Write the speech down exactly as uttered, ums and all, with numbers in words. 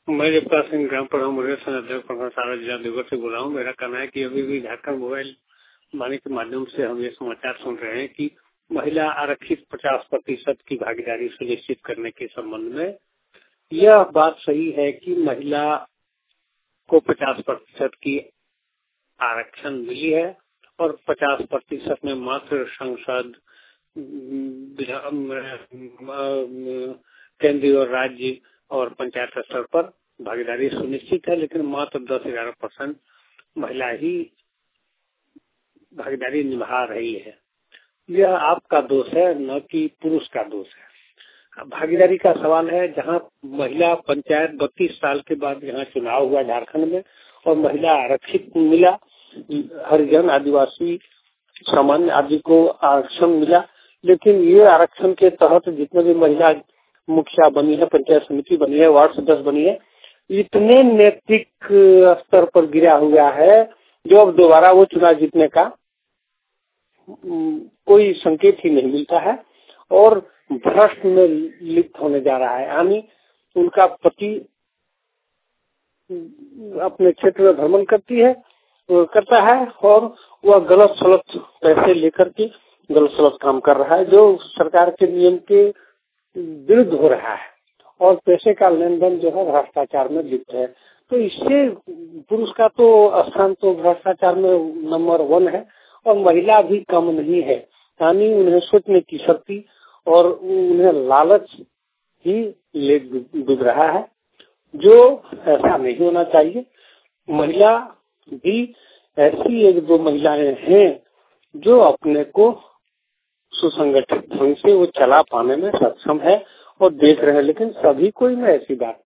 मैं जयप्रकाश सिंह ग्राम प्रधान मुझे अध्यक्ष प्रधान सारा जिला देवघर से बोल रहा हूँ। मेरा कहना है कि अभी भी झारखंड मोबाइल वाणी के माध्यम से हम ये समाचार सुन रहे हैं कि महिला आरक्षित पचास प्रतिशत की भागीदारी सुनिश्चित करने के संबंध में। यह बात सही है कि महिला को पचास प्रतिशत की आरक्षण मिली है और पचास प्रतिशत में मात्र संसद, केंद्रीय और राज्य और पंचायत स्तर पर भागीदारी सुनिश्चित है, लेकिन मात्र दस ग्यारह परसेंट महिला ही भागीदारी निभा रही है। यह आपका दोष है, न कि पुरुष का दोष है। भागीदारी का सवाल है, जहां महिला पंचायत बत्तीस साल के बाद यहाँ चुनाव हुआ झारखंड में और महिला आरक्षित मिला, हरिजन, आदिवासी, सामान्य आदि को आरक्षण मिला, लेकिन ये आरक्षण के तहत जितने भी महिला मुखिया बनी है, पंचायत समिति बनी है, वार्ड सदस्य बनी है, इतने नैतिक स्तर पर गिरा हुआ है जो अब दोबारा वो चुनाव जीतने का कोई संकेत ही नहीं मिलता है और भ्रष्ट में लिप्त होने जा रहा है। यानी उनका पति अपने क्षेत्र में भ्रमण करती है करता है और वह गलत सलत पैसे लेकर के गलत सलत काम कर रहा है, जो सरकार के नियम के विरुद्ध हो रहा है और पैसे का लेन देन जो है भ्रष्टाचार में लिप्त है। तो इससे पुरुष का तो स्थान तो भ्रष्टाचार में नंबर वन है और महिला भी कम नहीं है। यानी उन्हें सोचने की शक्ति और उन्हें लालच ही ले डूब रहा है, जो ऐसा नहीं होना चाहिए। महिला भी ऐसी एक दो महिलाएं हैं जो अपने को सुसंगठित ढंग से वो चला पाने में सक्षम है और देख रहे हैं, लेकिन सभी कोई में ऐसी बात